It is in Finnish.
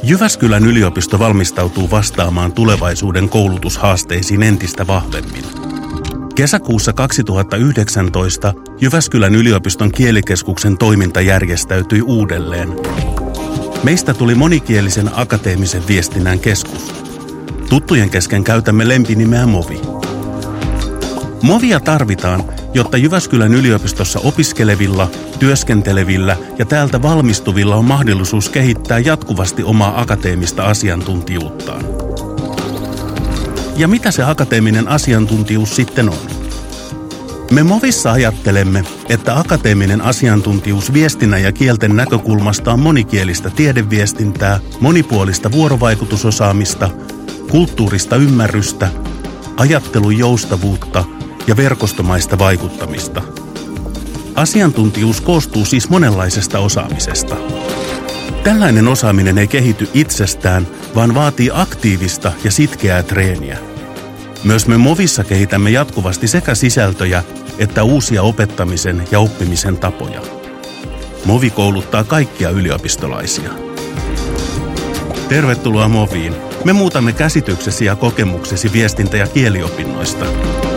Jyväskylän yliopisto valmistautuu vastaamaan tulevaisuuden koulutushaasteisiin entistä vahvemmin. Kesäkuussa 2019 Jyväskylän yliopiston kielikeskuksen toiminta järjestäytyi uudelleen. Meistä tuli monikielisen akateemisen viestinnän keskus. Tuttujen kesken käytämme lempinimeä Movi. Movia tarvitaan, jotta Jyväskylän yliopistossa opiskelevilla, työskentelevillä ja täältä valmistuvilla on mahdollisuus kehittää jatkuvasti omaa akateemista asiantuntijuuttaan. Ja mitä se akateeminen asiantuntijuus sitten on? Me Movissa ajattelemme, että akateeminen asiantuntijuus viestinnän ja kielten näkökulmasta on monikielistä tiedeviestintää, monipuolista vuorovaikutusosaamista, kulttuurista ymmärrystä, ajattelun joustavuutta ja verkostomaista vaikuttamista. Asiantuntijuus koostuu siis monenlaisesta osaamisesta. Tällainen osaaminen ei kehity itsestään, vaan vaatii aktiivista ja sitkeää treeniä. Myös me Movissa kehitämme jatkuvasti sekä sisältöjä että uusia opettamisen ja oppimisen tapoja. Movi kouluttaa kaikkia yliopistolaisia. Tervetuloa Moviin. Me muutamme käsityksesi ja kokemuksesi viestintä- ja kieliopinnoista.